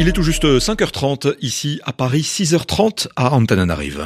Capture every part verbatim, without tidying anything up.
Il est tout juste cinq heures trente ici à Paris, six heures trente à Antananarive.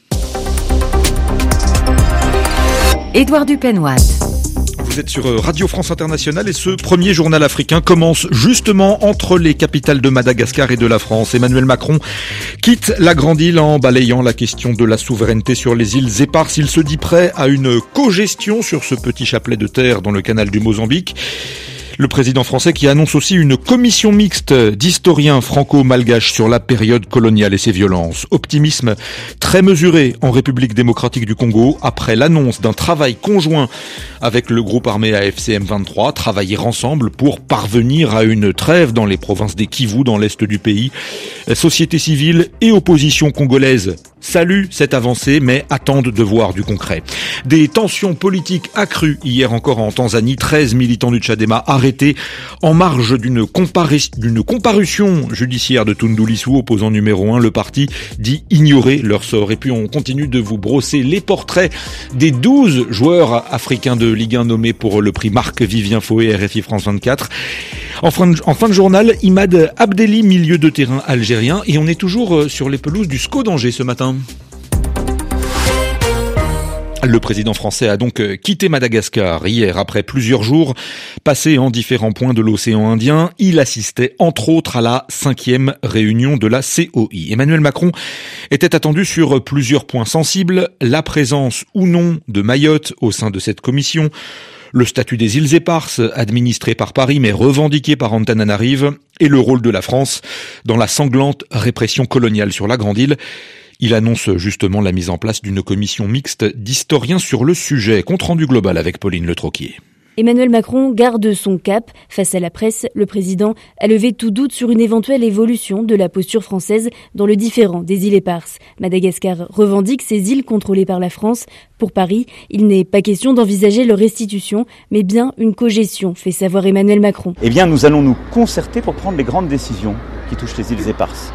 Édouard Dupenoise. Vous êtes sur Radio France Internationale et ce premier journal africain commence justement entre les capitales de Madagascar et de la France. Emmanuel Macron quitte la grande île en balayant la question de la souveraineté sur les îles éparses. Il se dit prêt à une co-gestion sur ce petit chapelet de terre dans le canal du Mozambique. Le président français qui annonce aussi une commission mixte d'historiens franco-malgaches sur la période coloniale et ses violences. Optimisme très mesuré en République démocratique du Congo après l'annonce d'un travail conjoint avec le groupe armé A F C M vingt-trois, travailler ensemble pour parvenir à une trêve dans les provinces des Kivu dans l'est du pays. Société civile et opposition congolaise saluent cette avancée mais attendent de voir du concret. Des tensions politiques accrues hier encore en Tanzanie, treize militants du Tchadema arrêtés en marge d'une, compari- d'une comparution judiciaire de Tundu Lissu, opposant numéro un. Le parti dit ignorer leur sort. Et puis on continue de vous brosser les portraits des douze joueurs africains de Ligue un nommés pour le prix Marc-Vivien Foé, R F I France vingt-quatre. En fin, de, en fin de journal, Imad Abdelli, milieu de terrain algérien, et on est toujours sur les pelouses du S C O d'Angers ce matin. Le président français a donc quitté Madagascar hier après plusieurs jours passés en différents points de l'océan Indien. Il assistait entre autres à la cinquième réunion de la C O I. Emmanuel Macron était attendu sur plusieurs points sensibles, la présence ou non de Mayotte au sein de cette commission, le statut des îles éparses, administré par Paris mais revendiqué par Antananarive, et le rôle de la France dans la sanglante répression coloniale sur la Grande Île. Il annonce justement la mise en place d'une commission mixte d'historiens sur le sujet. Compte rendu global avec Pauline Le Troquier. Emmanuel Macron garde son cap. Face à la presse, le président a levé tout doute sur une éventuelle évolution de la posture française dans le différend des îles éparses. Madagascar revendique ces îles contrôlées par la France. Pour Paris, il n'est pas question d'envisager leur restitution, mais bien une cogestion, fait savoir Emmanuel Macron. Eh bien, nous allons nous concerter pour prendre les grandes décisions qui touchent les îles éparses.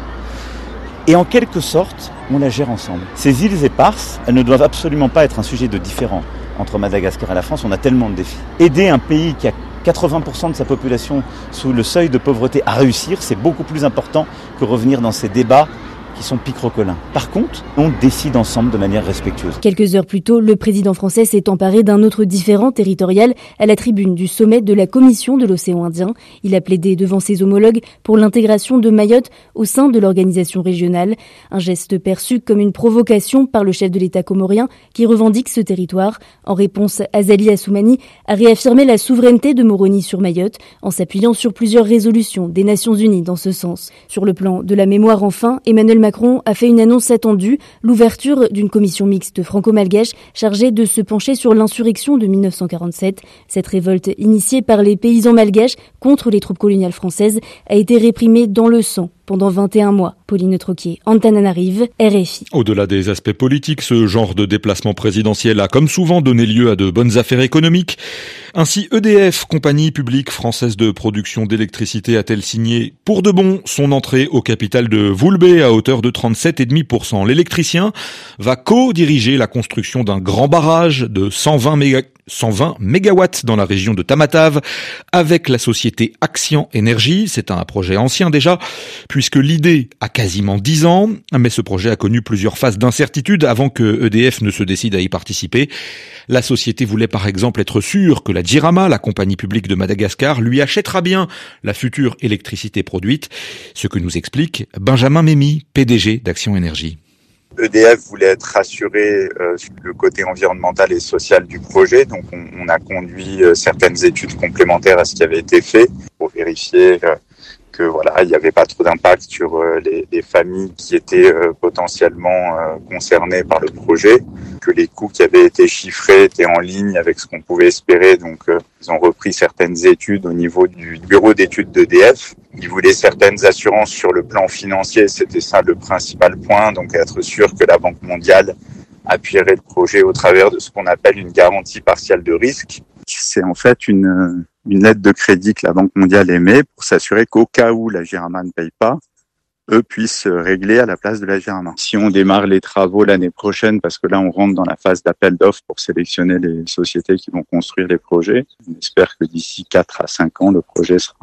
Et en quelque sorte, on la gère ensemble. Ces îles éparses, elles ne doivent absolument pas être un sujet de différend entre Madagascar et la France. On a tellement de défis. Aider un pays qui a quatre-vingts pour cent de sa population sous le seuil de pauvreté à réussir, c'est beaucoup plus important que revenir dans ces débats qui sont picrocolins. Par contre, on décide ensemble de manière respectueuse. Quelques heures plus tôt, le président français s'est emparé d'un autre différend territorial à la tribune du sommet de la Commission de l'océan Indien. Il a plaidé devant ses homologues pour l'intégration de Mayotte au sein de l'organisation régionale. Un geste perçu comme une provocation par le chef de l'État comorien qui revendique ce territoire. En réponse, Azali Assoumani a réaffirmé la souveraineté de Moroni sur Mayotte en s'appuyant sur plusieurs résolutions des Nations Unies dans ce sens. Sur le plan de la mémoire enfin, Emmanuel Macron a fait une annonce attendue, l'ouverture d'une commission mixte franco-malgache chargée de se pencher sur l'insurrection de mille neuf cent quarante-sept. Cette révolte initiée par les paysans malgaches contre les troupes coloniales françaises a été réprimée dans le sang pendant vingt et un mois. Pauline Troquier, Antananarive, R F I. Au-delà des aspects politiques, ce genre de déplacement présidentiel a comme souvent donné lieu à de bonnes affaires économiques. Ainsi, E D F, compagnie publique française de production d'électricité, a-t-elle signé pour de bon son entrée au capital de Voulbé à hauteur de trente-sept virgule cinq pour cent. L'électricien va co-diriger la construction d'un grand barrage de cent vingt méga cent vingt mégawatts dans la région de Tamatave avec la société Axian Énergie. C'est un projet ancien déjà, puisque l'idée a quasiment dix ans, mais ce projet a connu plusieurs phases d'incertitude avant que E D F ne se décide à y participer. La société voulait par exemple être sûre que la Djirama, la compagnie publique de Madagascar, lui achètera bien la future électricité produite, ce que nous explique Benjamin Mémy, P D G d'Axian Énergie. E D F voulait être rassuré euh, sur le côté environnemental et social du projet, donc on, on a conduit euh, certaines études complémentaires à ce qui avait été fait pour vérifier euh, que voilà, il n'y avait pas trop d'impact sur euh, les, les familles qui étaient euh, potentiellement euh, concernées par le projet, que les coûts qui avaient été chiffrés étaient en ligne avec ce qu'on pouvait espérer. Donc euh, ils ont repris certaines études au niveau du bureau d'études d'E D F. Ils voulaient certaines assurances sur le plan financier, c'était ça le principal point, donc être sûr que la Banque mondiale appuierait le projet au travers de ce qu'on appelle une garantie partielle de risque. C'est en fait une, une lettre de crédit que la Banque mondiale émet pour s'assurer qu'au cas où la Djirama ne paye pas, eux puissent régler à la place de la Djirama. Si on démarre les travaux l'année prochaine, parce que là on rentre dans la phase d'appel d'offres pour sélectionner les sociétés qui vont construire les projets, on espère que d'ici quatre à cinq ans, le projet sera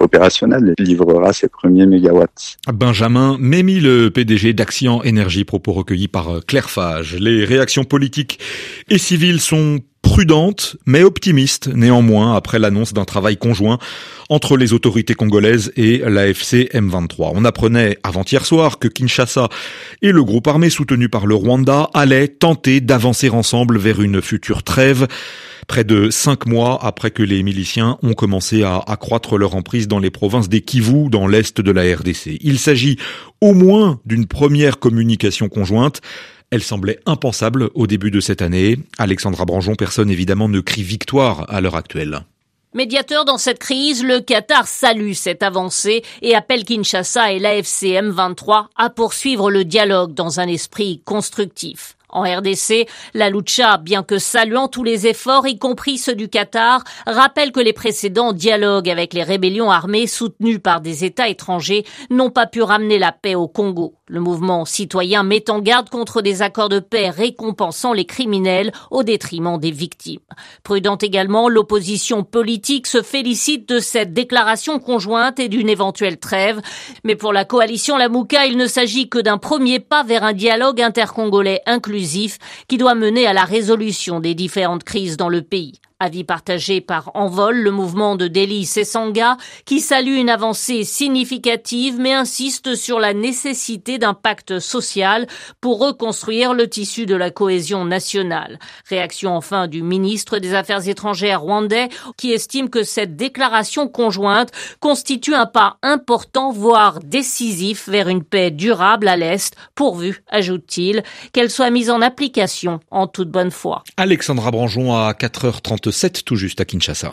opérationnel et livrera ses premiers mégawatts. Benjamin Mémy, le P D G d'Axian Énergie, propos recueillis par Claire Fage. Les réactions politiques et civiles sont prudentes, mais optimistes néanmoins, après l'annonce d'un travail conjoint entre les autorités congolaises et l'A F C M vingt-trois. On apprenait avant-hier soir que Kinshasa et le groupe armé soutenu par le Rwanda allaient tenter d'avancer ensemble vers une future trêve, près de cinq mois après que les miliciens ont commencé à accroître leur emprise dans les provinces des Kivu, dans l'est de la R D C. Il s'agit au moins d'une première communication conjointe. Elle semblait impensable au début de cette année. Alexandra Branjon, personne évidemment ne crie victoire à l'heure actuelle. Médiateur dans cette crise, le Qatar salue cette avancée et appelle Kinshasa et l'A F C M vingt-trois à poursuivre le dialogue dans un esprit constructif. En R D C, la Lucha, bien que saluant tous les efforts, y compris ceux du Qatar, rappelle que les précédents dialogues avec les rébellions armées soutenues par des États étrangers n'ont pas pu ramener la paix au Congo. Le mouvement citoyen met en garde contre des accords de paix récompensant les criminels au détriment des victimes. Prudente également, l'opposition politique se félicite de cette déclaration conjointe et d'une éventuelle trêve. Mais pour la coalition Lamouka, il ne s'agit que d'un premier pas vers un dialogue intercongolais inclusif qui doit mener à la résolution des différentes crises dans le pays. Avis partagé par Envol, le mouvement de Deli Sesanga, qui salue une avancée significative mais insiste sur la nécessité d'un pacte social pour reconstruire le tissu de la cohésion nationale. Réaction enfin du ministre des Affaires étrangères rwandais, qui estime que cette déclaration conjointe constitue un pas important, voire décisif, vers une paix durable à l'Est, pourvu, ajoute-t-il, qu'elle soit mise en application en toute bonne foi. Alexandra Branjon à quatre heures trente-sept, tout juste à Kinshasa.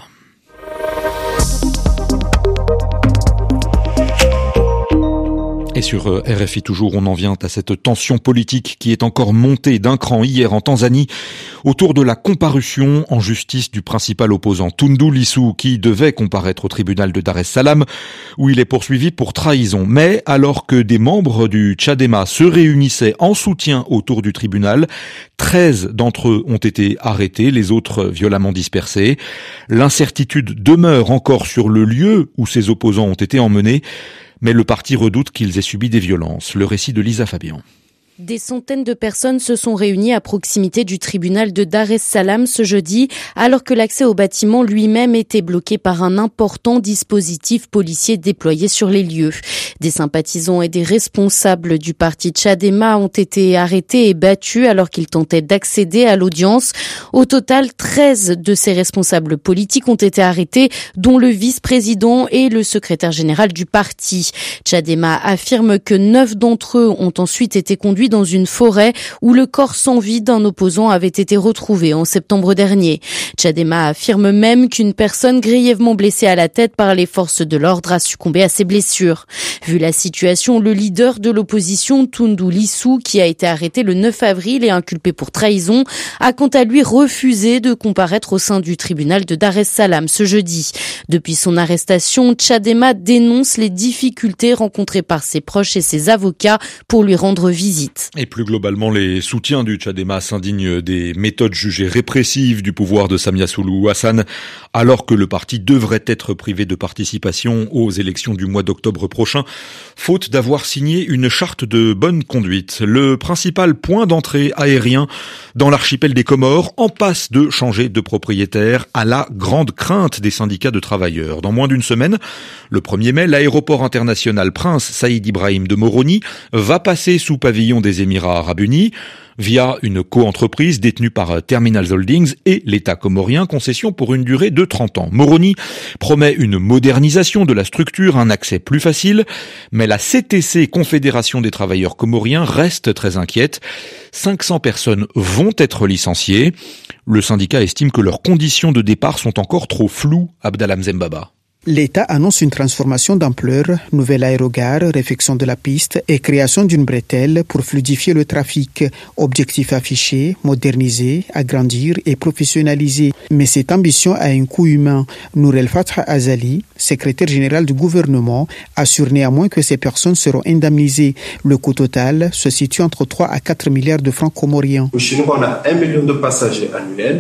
Et sur R F I toujours, on en vient à cette tension politique qui est encore montée d'un cran hier en Tanzanie autour de la comparution en justice du principal opposant Tundu Lissu, qui devait comparaître au tribunal de Dar es Salaam où il est poursuivi pour trahison. Mais alors que des membres du Tchadema se réunissaient en soutien autour du tribunal, treize d'entre eux ont été arrêtés, les autres violemment dispersés. L'incertitude demeure encore sur le lieu où ces opposants ont été emmenés, mais le parti redoute qu'ils aient subi des violences. Le récit de Lisa Fabian. Des centaines de personnes se sont réunies à proximité du tribunal de Dar es Salaam ce jeudi, alors que l'accès au bâtiment lui-même était bloqué par un important dispositif policier déployé sur les lieux. Des sympathisants et des responsables du parti Tchadema ont été arrêtés et battus alors qu'ils tentaient d'accéder à l'audience. Au total, treize de ces responsables politiques ont été arrêtés, dont le vice-président et le secrétaire général du parti. Tchadema affirme que neuf d'entre eux ont ensuite été conduits dans une forêt où le corps sans vie d'un opposant avait été retrouvé en septembre dernier. Tchadema affirme même qu'une personne grièvement blessée à la tête par les forces de l'ordre a succombé à ses blessures. Vu la situation, le leader de l'opposition, Tundu Lissu, qui a été arrêté le neuf avril et inculpé pour trahison, a quant à lui refusé de comparaître au sein du tribunal de Dar es Salaam ce jeudi. Depuis son arrestation, Tchadema dénonce les difficultés rencontrées par ses proches et ses avocats pour lui rendre visite. Et plus globalement, les soutiens du Tchadema s'indignent des méthodes jugées répressives du pouvoir de Samia Suluhu Hassan, alors que le parti devrait être privé de participation aux élections du mois d'octobre prochain, faute d'avoir signé une charte de bonne conduite. Le principal point d'entrée aérien dans l'archipel des Comores en passe de changer de propriétaire, à la grande crainte des syndicats de travailleurs. Dans moins d'une semaine, le premier mai, l'aéroport international Prince Saïd Ibrahim de Moroni va passer sous pavillon des Émirats arabes unis via une coentreprise détenue par Terminals Holdings et l'État comorien, concession pour une durée de trente ans. Moroni promet une modernisation de la structure, un accès plus facile, mais la C T C, Confédération des travailleurs comoriens, reste très inquiète. cinq cents personnes vont être licenciées. Le syndicat estime que leurs conditions de départ sont encore trop floues. Abdallah Mzembaba. L'État annonce une transformation d'ampleur, nouvelle aérogare, réfection de la piste et création d'une bretelle pour fluidifier le trafic. Objectif affiché, moderniser, agrandir et professionnaliser. Mais cette ambition a un coût humain. Nour El Fatah Azali, secrétaire général du gouvernement, assure néanmoins que ces personnes seront indemnisées. Le coût total se situe entre trois à quatre milliards de francs comoriens. Chez nous, on a un million de passagers annuels.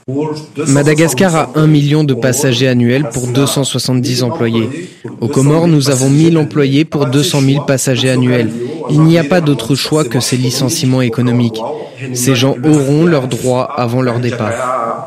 Madagascar a un million de passagers annuels pour deux cent soixante-dix employés. Aux Comores, nous avons mille employés pour deux cent mille passagers annuels. Il n'y a pas d'autre choix que ces licenciements économiques. Ces gens auront leurs droits avant leur départ.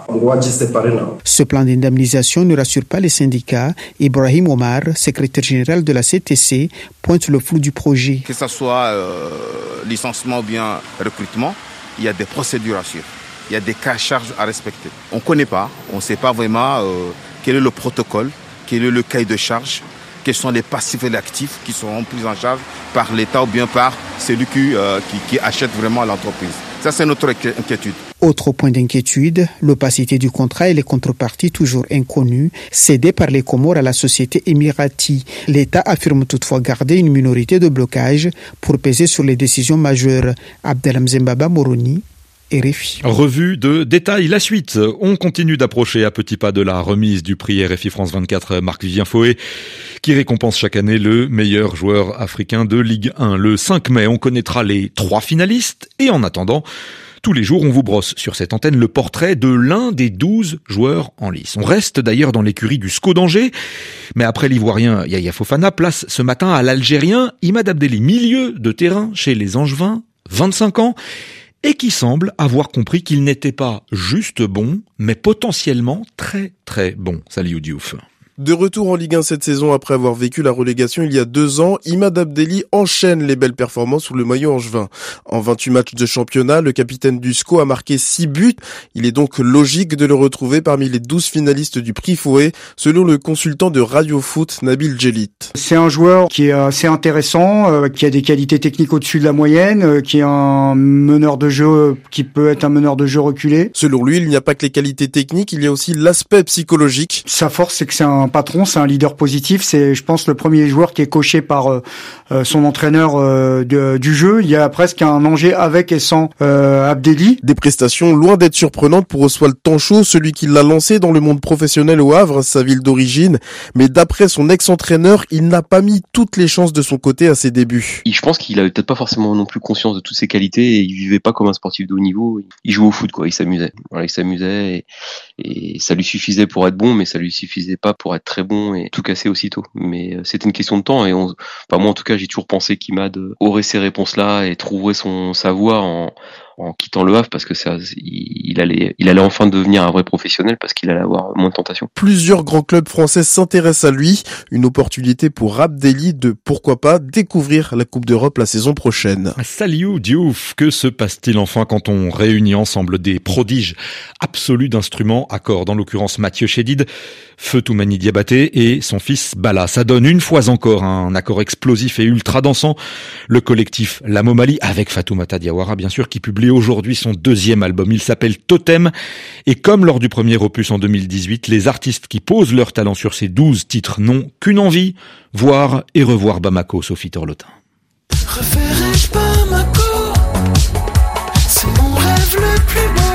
Ce plan d'indemnisation ne rassure pas les syndicats. Ibrahim Omar, secrétaire général de la C T C, pointe le flou du projet. Que ce soit euh, licenciement ou bien recrutement, il y a des procédures à suivre. Il y a des cas de charges à respecter. On ne connaît pas, on ne sait pas vraiment euh, quel est le protocole, quel est le cahier de charge, quels sont les passifs et les actifs qui seront pris en charge par l'État ou bien par celui qui, euh, qui, qui achète vraiment l'entreprise. Ça, c'est notre inquiétude. Autre point d'inquiétude, l'opacité du contrat et les contreparties toujours inconnues, cédées par les Comores à la société émirati. L'État affirme toutefois garder une minorité de blocage pour peser sur les décisions majeures. Abdelhamzembaba Moroni, R F I. Revue de détails, la suite. On continue d'approcher à petits pas de la remise du prix R F I France vingt-quatre Marc-Vivien Foé, qui récompense chaque année le meilleur joueur africain de Ligue un. Le cinq mai, on connaîtra les trois finalistes et en attendant, tous les jours, on vous brosse sur cette antenne le portrait de l'un des douze joueurs en lice. On reste d'ailleurs dans l'écurie du S C O d'Angers, mais après l'Ivoirien Yaya Fofana, place ce matin à l'Algérien Imad Abdelli, milieu de terrain chez les Angevins, vingt-cinq ans, et qui semble avoir compris qu'il n'était pas juste bon, mais potentiellement très très bon. Salut Diouf. De retour en Ligue un cette saison après avoir vécu la relégation il y a deux ans, Imad Abdelli enchaîne les belles performances sous le maillot angevin. En vingt-huit matchs de championnat, le capitaine du S C O a marqué six buts. Il est donc logique de le retrouver parmi les douze finalistes du prix Foé, selon le consultant de Radio Foot, Nabil Djelit. C'est un joueur qui est assez intéressant, euh, qui a des qualités techniques au-dessus de la moyenne, euh, qui est un meneur de jeu qui peut être un meneur de jeu reculé. Selon lui, il n'y a pas que les qualités techniques, il y a aussi l'aspect psychologique. Sa force, c'est que c'est un patron, c'est un leader positif, c'est je pense le premier joueur qui est coché par euh, son entraîneur euh, de, du jeu. Il y a presque un Angers avec et sans euh, Abdelli. Des prestations loin d'être surprenantes pour Oswald Tanchot, celui qui l'a lancé dans le monde professionnel au Havre, sa ville d'origine, mais d'après son ex-entraîneur, il n'a pas mis toutes les chances de son côté à ses débuts. Et je pense qu'il avait peut-être pas forcément non plus conscience de toutes ses qualités et il vivait pas comme un sportif de haut niveau, il jouait au foot quoi, il s'amusait. Voilà, il s'amusait et, et ça lui suffisait pour être bon, mais ça lui suffisait pas pour être très bon et tout casser aussitôt. Mais c'était une question de temps et on, enfin moi en tout cas j'ai toujours pensé qu'Imad aurait ces réponses-là et trouverait son savoir en en quittant le Havre parce que ça, il allait, il allait enfin devenir un vrai professionnel parce qu'il allait avoir moins de tentations. Plusieurs grands clubs français s'intéressent à lui. Une opportunité pour Abdelli de, pourquoi pas, découvrir la Coupe d'Europe la saison prochaine. Salut Diouf, que se passe-t-il enfin quand on réunit ensemble des prodiges absolus d'instruments à cordes, en l'occurrence Mathieu Chédid, Feu Toumani Diabaté et son fils Bala. Ça donne une fois encore un accord explosif et ultra dansant. Le collectif La Momali, avec Fatoumata Diawara bien sûr, qui publie aujourd'hui son deuxième album. Il s'appelle Totem et comme lors du premier opus en deux mille dix-huit, les artistes qui posent leur talent sur ces douze titres n'ont qu'une envie, voir et revoir Bamako, Sophie Torlotin. Reverrai-je Bamako, c'est mon rêve le plus beau.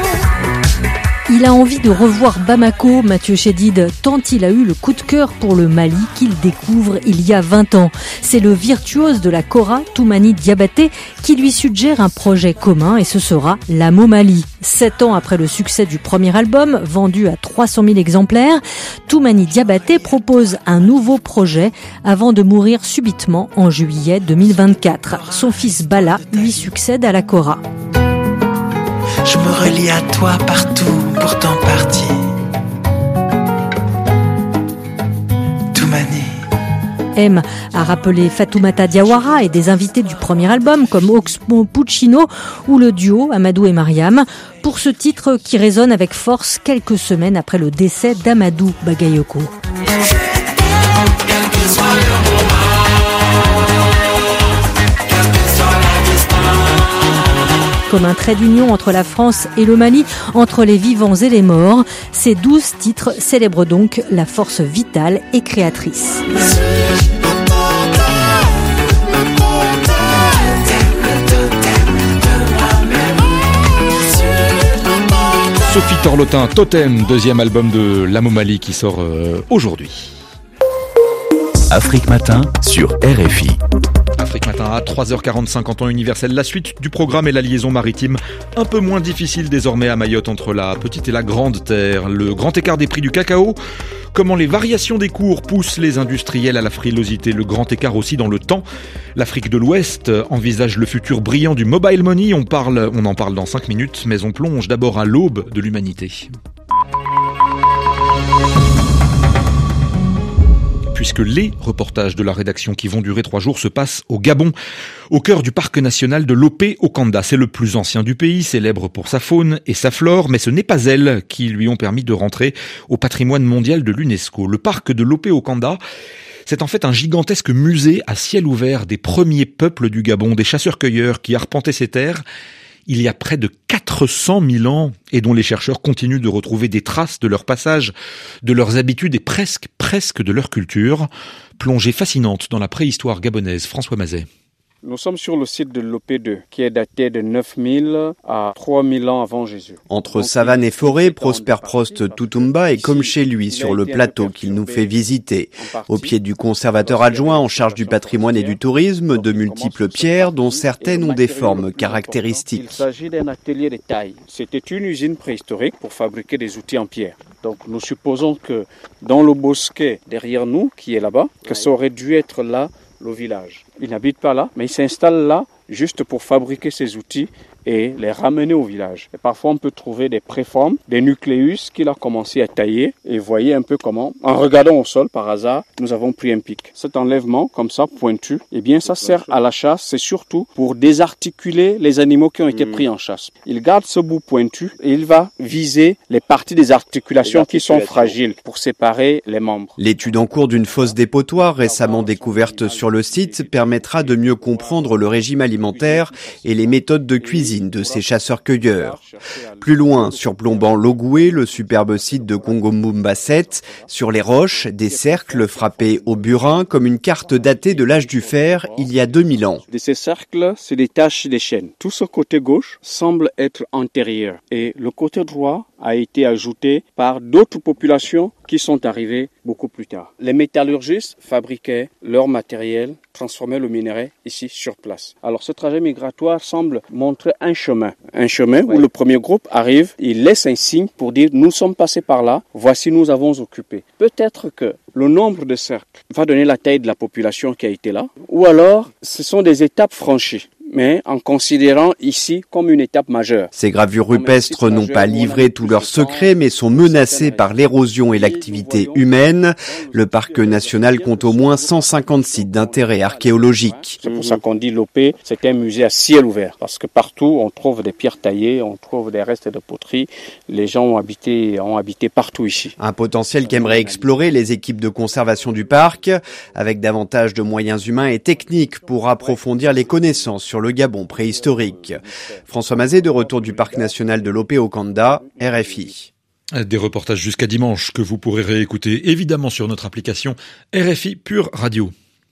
Il a envie de revoir Bamako, Mathieu Chédid, tant il a eu le coup de cœur pour le Mali qu'il découvre il y a vingt ans. C'est le virtuose de la kora, Toumani Diabaté, qui lui suggère un projet commun et ce sera la Momali. Sept ans après le succès du premier album, vendu à trois cent mille exemplaires, Toumani Diabaté propose un nouveau projet avant de mourir subitement en juillet deux mille vingt-quatre. Son fils Bala lui succède à la kora. Je me relie à toi partout, pourtant parti. Toumani. M a rappelé Fatoumata Diawara et des invités du premier album comme Oxmo Puccino ou le duo Amadou et Mariam pour ce titre qui résonne avec force quelques semaines après le décès d'Amadou Bagayoko. Comme un trait d'union entre la France et le Mali, entre les vivants et les morts, ces douze titres célèbrent donc la force vitale et créatrice. Sophie Torlotin, Totem, deuxième album de La Momali qui sort euh, aujourd'hui. Afrique Matin sur R F I. Afrique Matin à trois heures quarante-cinq en temps universel. La suite du programme est la liaison maritime, un peu moins difficile désormais à Mayotte entre la petite et la grande terre. Le grand écart des prix du cacao, comment les variations des cours poussent les industriels à la frilosité. Le grand écart aussi dans le temps. L'Afrique de l'Ouest envisage le futur brillant du mobile money. On parle, on en parle dans cinq minutes, mais on plonge d'abord à l'aube de l'humanité. Puisque les reportages de la rédaction qui vont durer trois jours se passent au Gabon, au cœur du parc national de Lopé-Okanda. C'est le plus ancien du pays, célèbre pour sa faune et sa flore, mais ce n'est pas elles qui lui ont permis de rentrer au patrimoine mondial de l'UNESCO. Le parc de Lopé-Okanda, c'est en fait un gigantesque musée à ciel ouvert des premiers peuples du Gabon, des chasseurs-cueilleurs qui arpentaient ces terres il y a près de quatre cent mille ans et dont les chercheurs continuent de retrouver des traces de leur passage, de leurs habitudes et presque, presque de leur culture. Plongée fascinante dans la préhistoire gabonaise. François Mazet. Nous sommes sur le site de Lopé deux, qui est daté de neuf mille à trois mille ans avant Jésus. Entre savane et forêt, Prosper Prost Toutoumba est comme chez lui sur le plateau qu'il nous fait visiter. Au pied du conservateur adjoint en charge du patrimoine et du tourisme, de multiples pierres dont certaines ont des formes caractéristiques. Il s'agit d'un atelier de taille. C'était une usine préhistorique pour fabriquer des outils en pierre. Donc nous supposons que dans le bosquet derrière nous, qui est là-bas, que ça aurait dû être là le village. Il n'habite pas là, mais il s'installe là juste pour fabriquer ses outils et les ramener au village. Et parfois, on peut trouver des préformes, des nucléus qu'il a commencé à tailler. Et voyez un peu comment, en regardant au sol par hasard, nous avons pris un pic. Cet enlèvement, comme ça, pointu, eh bien, ça sert à la chasse. C'est surtout pour désarticuler les animaux qui ont été pris en chasse. Il garde ce bout pointu et il va viser les parties des articulations qui sont fragiles pour séparer les membres. L'étude en cours d'une fosse dépotoir récemment découverte sur le site permettra de mieux comprendre le régime alimentaire et les méthodes de cuisine de ces chasseurs-cueilleurs. Plus loin, surplombant Logoué, le superbe site de Kongombumba sept, sur les roches, des cercles frappés au burin comme une carte datée de l'âge du fer il y a deux mille ans. De ces cercles se détachent des chaînes. Tout ce côté gauche semble être antérieur et le côté droit a été ajouté par d'autres populations qui sont arrivées beaucoup plus tard. Les métallurgistes fabriquaient leur matériel, transformaient le minerai ici sur place. Alors ce trajet migratoire semble montrer un chemin. Un chemin où le premier groupe arrive, il laisse un signe pour dire « nous sommes passés par là, voici nous avons occupé ». Peut-être que le nombre de cercles va donner la taille de la population qui a été là, ou alors ce sont des étapes franchies, mais en considérant ici comme une étape majeure. Ces gravures rupestres n'ont pas livré tous leurs secrets, mais sont menacées par l'érosion et l'activité humaine. Le parc national compte au moins cent cinquante sites d'intérêt archéologique. C'est pour ça qu'on dit Lopé, c'est un musée à ciel ouvert, parce que partout on trouve des pierres taillées, on trouve des restes de poterie. Les gens ont habité, ont habité partout ici. Un potentiel qu'aimeraient explorer les équipes de conservation du parc, avec davantage de moyens humains et techniques pour approfondir les connaissances sur le Gabon préhistorique. François Mazet, de retour du parc national de Lopé-Okanda, R F I. Des reportages jusqu'à dimanche que vous pourrez réécouter évidemment sur notre application R F I Pure Radio.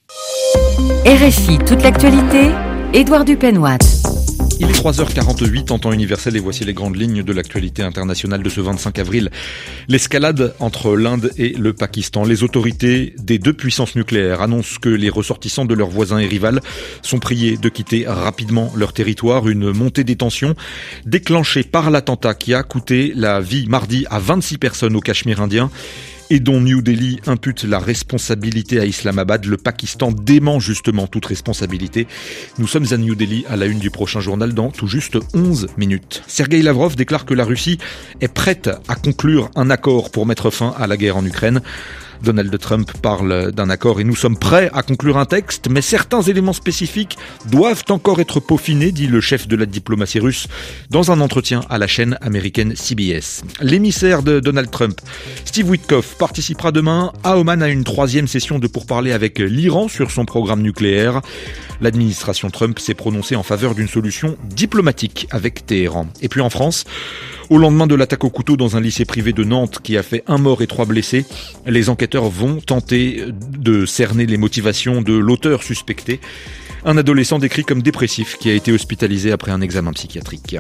R F I, toute l'actualité, Édouard Dupenois. Il est trois heures quarante-huit en temps universel et voici les grandes lignes de l'actualité internationale de ce vingt-cinq avril. L'escalade entre l'Inde et le Pakistan. Les autorités des deux puissances nucléaires annoncent que les ressortissants de leurs voisins et rivales sont priés de quitter rapidement leur territoire. Une montée des tensions déclenchée par l'attentat qui a coûté la vie mardi à vingt-six personnes au Cachemire indien et dont New Delhi impute la responsabilité à Islamabad. Le Pakistan dément justement toute responsabilité. Nous sommes à New Delhi à la une du prochain journal dans tout juste onze minutes. Sergueï Lavrov déclare que la Russie est prête à conclure un accord pour mettre fin à la guerre en Ukraine. Donald Trump parle d'un accord et nous sommes prêts à conclure un texte, mais certains éléments spécifiques doivent encore être peaufinés, dit le chef de la diplomatie russe dans un entretien à la chaîne américaine C B S. L'émissaire de Donald Trump, Steve Witkoff, participera demain à Oman à une troisième session de pourparlers avec l'Iran sur son programme nucléaire. L'administration Trump s'est prononcée en faveur d'une solution diplomatique avec Téhéran. Et puis en France, au lendemain de l'attaque au couteau dans un lycée privé de Nantes qui a fait un mort et trois blessés, les enquêteurs vont tenter de cerner les motivations de l'auteur suspecté, un adolescent décrit comme dépressif qui a été hospitalisé après un examen psychiatrique.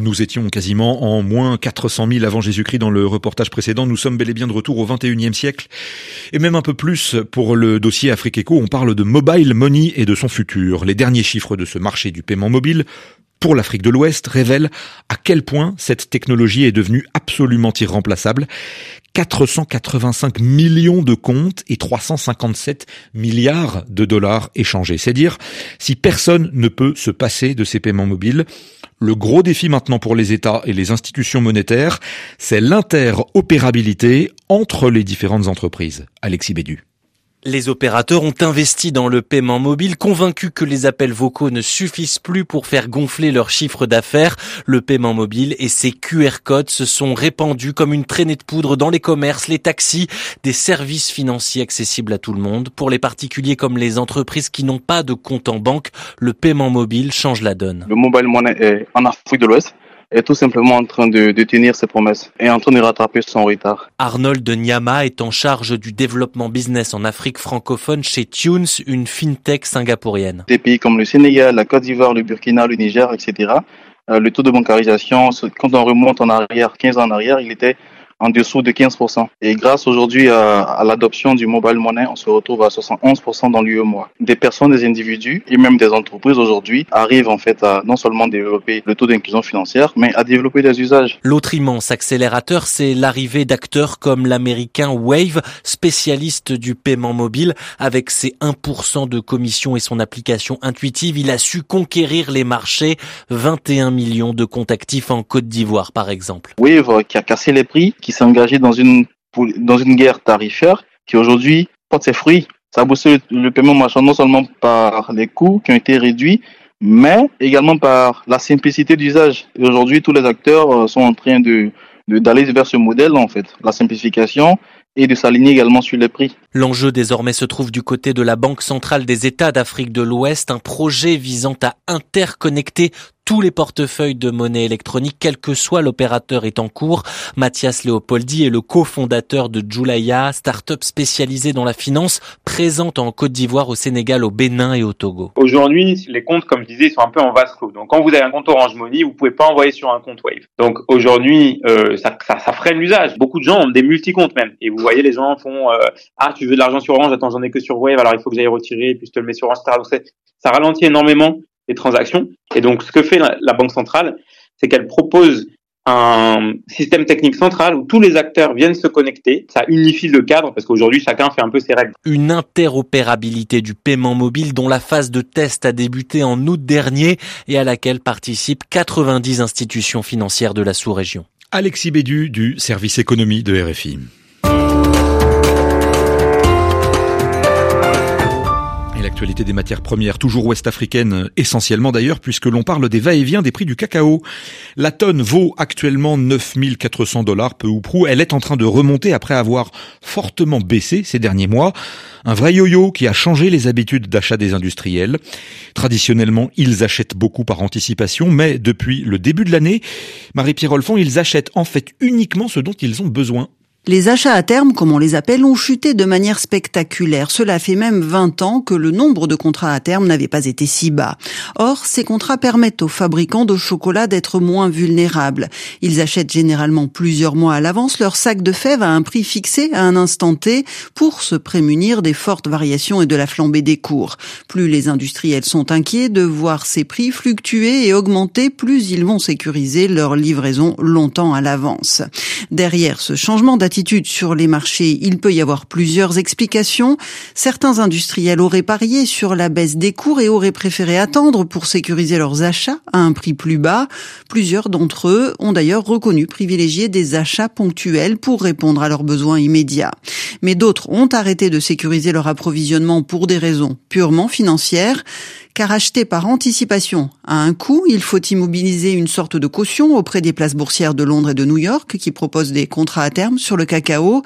Nous étions quasiment en moins quatre cent mille avant Jésus-Christ dans le reportage précédent. Nous sommes bel et bien de retour au vingt et unième siècle. Et même un peu plus pour le dossier Afrique Eco. On parle de mobile money et de son futur. Les derniers chiffres de ce marché du paiement mobile pour l'Afrique de l'Ouest révèlent à quel point cette technologie est devenue absolument irremplaçable. quatre cent quatre-vingt-cinq millions de comptes et trois cent cinquante-sept milliards de dollars échangés. C'est dire si personne ne peut se passer de ces paiements mobiles. Le gros défi maintenant pour les États et les institutions monétaires, c'est l'interopérabilité entre les différentes entreprises. Alexis Bédu. Les opérateurs ont investi dans le paiement mobile, convaincus que les appels vocaux ne suffisent plus pour faire gonfler leur chiffre d'affaires. Le paiement mobile et ses Q R codes se sont répandus comme une traînée de poudre dans les commerces, les taxis, des services financiers accessibles à tout le monde. Pour les particuliers comme les entreprises qui n'ont pas de compte en banque, le paiement mobile change la donne. Le mobile money est en Afrique de l'Ouest est tout simplement en train de, de tenir ses promesses et en train de rattraper son retard. Arnold Nyama est en charge du développement business en Afrique francophone chez Tunes, une fintech singapourienne. Des pays comme le Sénégal, la Côte d'Ivoire, le Burkina, le Niger, et cetera, euh, le taux de bancarisation, quand on remonte en arrière, quinze ans en arrière, il était en dessous de quinze pour cent. Et grâce aujourd'hui à, à l'adoption du mobile money, on se retrouve à soixante et onze pour cent dans l'U E M O A. Des personnes, des individus et même des entreprises aujourd'hui arrivent en fait à non seulement développer le taux d'inclusion financière, mais à développer des usages. L'autre immense accélérateur, c'est l'arrivée d'acteurs comme l'américain Wave, spécialiste du paiement mobile. Avec ses un pour cent de commission et son application intuitive, il a su conquérir les marchés. vingt et un millions de comptes actifs en Côte d'Ivoire, par exemple. Wave qui a cassé les prix, qui s'est engagé dans une dans une guerre tarifaire qui aujourd'hui porte ses fruits. Ça a boosté le, le paiement marchand non seulement par les coûts qui ont été réduits, mais également par la simplicité d'usage. Et aujourd'hui, tous les acteurs sont en train de, de d'aller vers ce modèle en fait, la simplification et de s'aligner également sur les prix. L'enjeu désormais se trouve du côté de la Banque centrale des États d'Afrique de l'Ouest, un projet visant à interconnecter tous les portefeuilles de monnaie électronique, quel que soit l'opérateur est en cours. Mathias Léopoldi est le cofondateur de Julaya, start-up spécialisée dans la finance, présente en Côte d'Ivoire, au Sénégal, au Bénin et au Togo. Aujourd'hui, les comptes, comme je disais, sont un peu en vase clos. Donc, quand vous avez un compte Orange Money, vous pouvez pas envoyer sur un compte Wave. Donc, aujourd'hui, euh, ça, ça, ça freine l'usage. Beaucoup de gens ont des multi-comptes même. Et vous voyez, les gens font euh, « Ah, tu veux de l'argent sur Orange, attends, j'en ai que sur Wave, alors il faut que j'aille retirer, et puis je te le mets sur Orange. » Donc, ça ralentit énormément les transactions. Et donc, ce que fait la, la Banque centrale, c'est qu'elle propose un système technique central où tous les acteurs viennent se connecter. Ça unifie le cadre parce qu'aujourd'hui, chacun fait un peu ses règles. Une interopérabilité du paiement mobile dont la phase de test a débuté en août dernier et à laquelle participent quatre-vingt-dix institutions financières de la sous-région. Alexis Bédu du service économie de R F I. L'actualité des matières premières, toujours ouest-africaine essentiellement d'ailleurs, puisque l'on parle des va-et-vient des prix du cacao. La tonne vaut actuellement neuf mille quatre cents dollars, peu ou prou. Elle est en train de remonter après avoir fortement baissé ces derniers mois. Un vrai yo-yo qui a changé les habitudes d'achat des industriels. Traditionnellement, ils achètent beaucoup par anticipation, mais depuis le début de l'année, Marie-Pierre Olfon, ils achètent en fait uniquement ce dont ils ont besoin. Les achats à terme, comme on les appelle, ont chuté de manière spectaculaire. Cela fait même vingt ans que le nombre de contrats à terme n'avait pas été si bas. Or, ces contrats permettent aux fabricants de chocolat d'être moins vulnérables. Ils achètent généralement plusieurs mois à l'avance leur sac de fèves à un prix fixé à un instant T pour se prémunir des fortes variations et de la flambée des cours. Plus les industriels sont inquiets de voir ces prix fluctuer et augmenter, plus ils vont sécuriser leur livraison longtemps à l'avance. Derrière ce changement d'attitude sur les marchés, il peut y avoir plusieurs explications. Certains industriels auraient parié sur la baisse des cours et auraient préféré attendre pour sécuriser leurs achats à un prix plus bas. Plusieurs d'entre eux ont d'ailleurs reconnu privilégier des achats ponctuels pour répondre à leurs besoins immédiats. Mais d'autres ont arrêté de sécuriser leur approvisionnement pour des raisons purement financières. Car acheter par anticipation à un coût, il faut immobiliser une sorte de caution auprès des places boursières de Londres et de New York qui proposent des contrats à terme sur le cacao.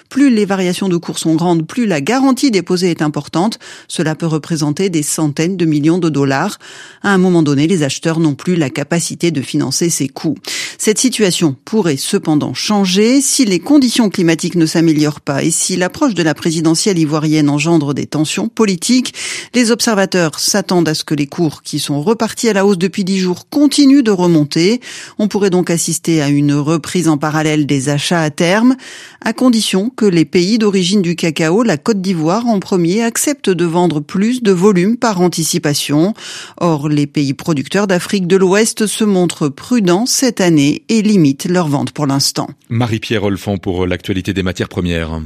Plus les variations de cours sont grandes, plus la garantie déposée est importante. Cela peut représenter des centaines de millions de dollars. À un moment donné, les acheteurs n'ont plus la capacité de financer ces coûts. Cette situation pourrait cependant changer si les conditions climatiques ne s'améliorent pas et si l'approche de la présidentielle ivoirienne engendre des tensions politiques. Les observateurs s'attendent à ce que les cours qui sont repartis à la hausse depuis dix jours continuent de remonter. On pourrait donc assister à une reprise en parallèle des achats à terme, à condition que les pays d'origine du cacao, la Côte d'Ivoire en premier, acceptent de vendre plus de volume par anticipation. Or, les pays producteurs d'Afrique de l'Ouest se montrent prudents cette année et limitent leurs ventes pour l'instant. Marie-Pierre Olfan pour l'actualité des matières premières.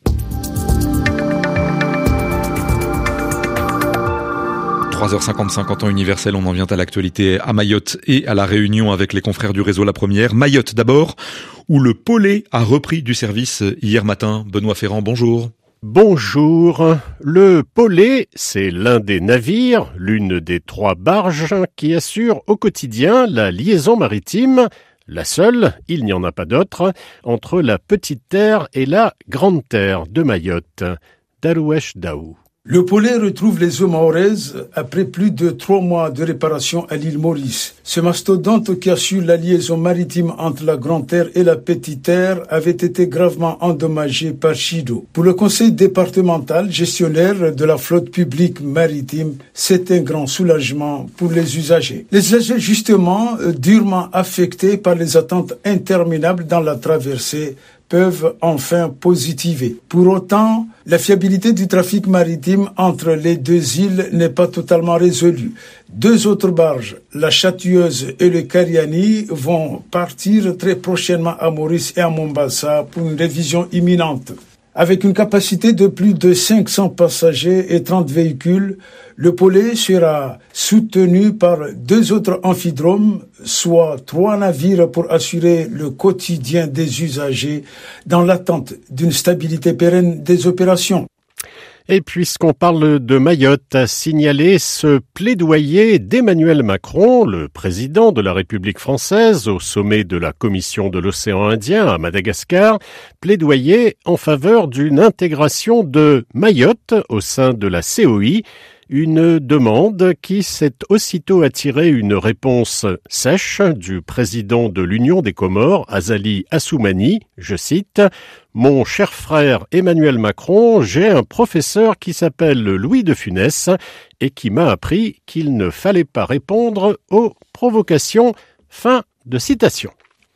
trois heures cinquante-cinq en temps universel, on en vient à l'actualité à Mayotte et à la Réunion avec les confrères du réseau La Première. Mayotte d'abord, où le Polé a repris du service hier matin. Benoît Ferrand, bonjour. Bonjour. Le Polé, c'est l'un des navires, l'une des trois barges qui assure au quotidien la liaison maritime, la seule, il n'y en a pas d'autre, entre la Petite Terre et la Grande Terre de Mayotte. Darouesh Daou. Le Polé retrouve les eaux mahoraises après plus de trois mois de réparation à l'île Maurice. Ce mastodonte qui assure la liaison maritime entre la Grande Terre et la Petite Terre avait été gravement endommagé par Chido. Pour le conseil départemental gestionnaire de la flotte publique maritime, c'est un grand soulagement pour les usagers. Les usagers justement durement affectés par les attentes interminables dans la traversée peuvent enfin positiver. Pour autant, la fiabilité du trafic maritime entre les deux îles n'est pas totalement résolue. Deux autres barges, la Chatouilleuse et le Kariani, vont partir très prochainement à Maurice et à Mombasa pour une révision imminente. Avec une capacité de plus de cinq cents passagers et trente véhicules, le Polé sera soutenu par deux autres amphidromes, soit trois navires pour assurer le quotidien des usagers dans l'attente d'une stabilité pérenne des opérations. Et puisqu'on parle de Mayotte, a signalé ce plaidoyer d'Emmanuel Macron, le président de la République française, au sommet de la Commission de l'océan Indien à Madagascar, plaidoyer en faveur d'une intégration de Mayotte au sein de la C O I, une demande qui s'est aussitôt attiré une réponse sèche du président de l'Union des Comores, Azali Assoumani, je cite, « Mon cher frère Emmanuel Macron, j'ai un professeur qui s'appelle Louis de Funès et qui m'a appris qu'il ne fallait pas répondre aux provocations. » Fin de citation.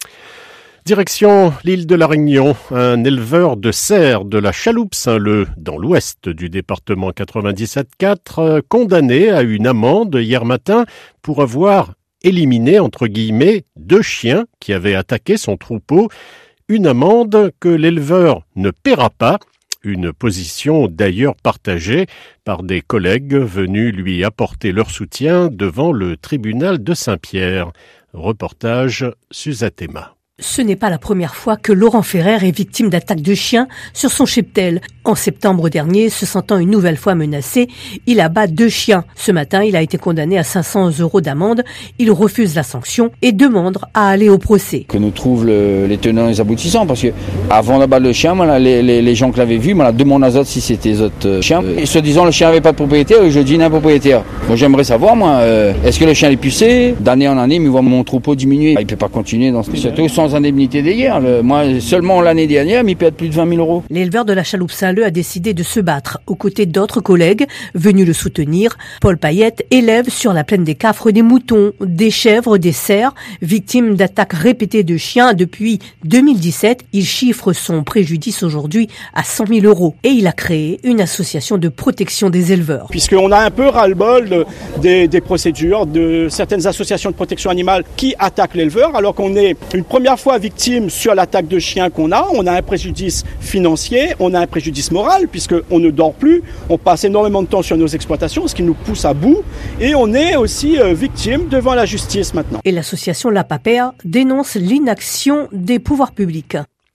Direction l'île de la Réunion, un éleveur de cerfs de la Chaloupe Saint-Leu, dans l'ouest du département quatre-vingt-dix-sept quatre, condamné à une amende hier matin pour avoir éliminé, entre guillemets, deux chiens qui avaient attaqué son troupeau. Une amende que l'éleveur ne paiera pas, une position d'ailleurs partagée par des collègues venus lui apporter leur soutien devant le tribunal de Saint-Pierre. Reportage Suzatema. Ce n'est pas la première fois que Laurent Ferrer est victime d'attaques de chiens sur son cheptel. En septembre dernier, se sentant une nouvelle fois menacé, il abat deux chiens. Ce matin, il a été condamné à cinq cents euros d'amende. Il refuse la sanction et demande à aller au procès. Que nous trouvent le, les tenants et les aboutissants, parce que avant d'abattre le chien, voilà, les, les, les gens qui l'avaient vu m'ont demandé aux autres si c'était les autres chiens. Et se disant le chien n'avait pas de propriétaire, et je dis n'a pas de propriétaire. Moi j'aimerais savoir, moi, euh, est-ce que le chien est pucé? D'année en année, mais voit mon troupeau diminuer. Il ne peut pas continuer dans ce surtout sans indemnité des guerres. Le, moi, seulement l'année dernière, il perd plus de vingt mille euros. L'éleveur de la Chaloupe Saint-Leu a décidé de se battre aux côtés d'autres collègues venus le soutenir. Paul Payette élève sur la plaine des Cafres des moutons, des chèvres, des cerfs, victimes d'attaques répétées de chiens depuis deux mille dix-sept. Il chiffre son préjudice aujourd'hui à cent mille euros et il a créé une association de protection des éleveurs. Puisqu'on a un peu ras-le-bol de, des, des procédures de certaines associations de protection animale qui attaquent l'éleveur, alors qu'on est une première fois victime sur l'attaque de chiens qu'on a. On a un préjudice financier, on a un préjudice moral, puisqu'on ne dort plus, on passe énormément de temps sur nos exploitations, ce qui nous pousse à bout, et on est aussi euh, victime devant la justice maintenant. Et l'association La Papère dénonce l'inaction des pouvoirs publics.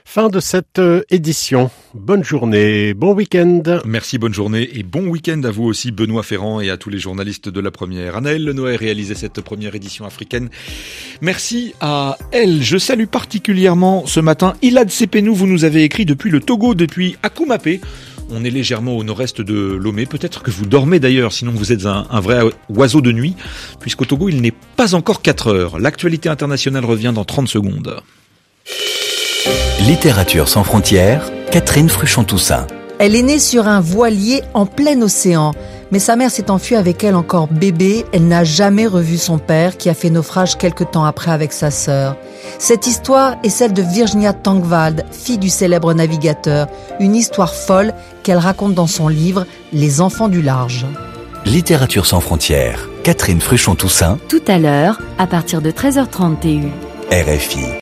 Fin de cette édition. Bonne journée, bon week-end. Merci, bonne journée et bon week-end à vous aussi, Benoît Ferrand, et à tous les journalistes de la première. Anaëlle Lenoë réalisait cette première édition africaine. Merci à elle. Je salue particulièrement ce matin Ilad Sepenou, vous nous avez écrit depuis le Togo, depuis Akoumapé. On est légèrement au nord-est de Lomé. Peut-être que vous dormez d'ailleurs, sinon vous êtes un, un vrai oiseau de nuit, puisqu'au Togo, il n'est pas encore quatre heures. L'actualité internationale revient dans trente secondes. Littérature sans frontières, Catherine Fruchon-Toussaint. Elle est née sur un voilier en plein océan. Mais sa mère s'est enfuie avec elle encore bébé. Elle n'a jamais revu son père qui a fait naufrage quelque temps après avec sa sœur. Cette histoire est celle de Virginia Tangvald, fille du célèbre navigateur. Une histoire folle qu'elle raconte dans son livre « Les enfants du large ». Littérature sans frontières, Catherine Fruchon-Toussaint. Tout à l'heure, à partir de treize heures trente T U. R F I.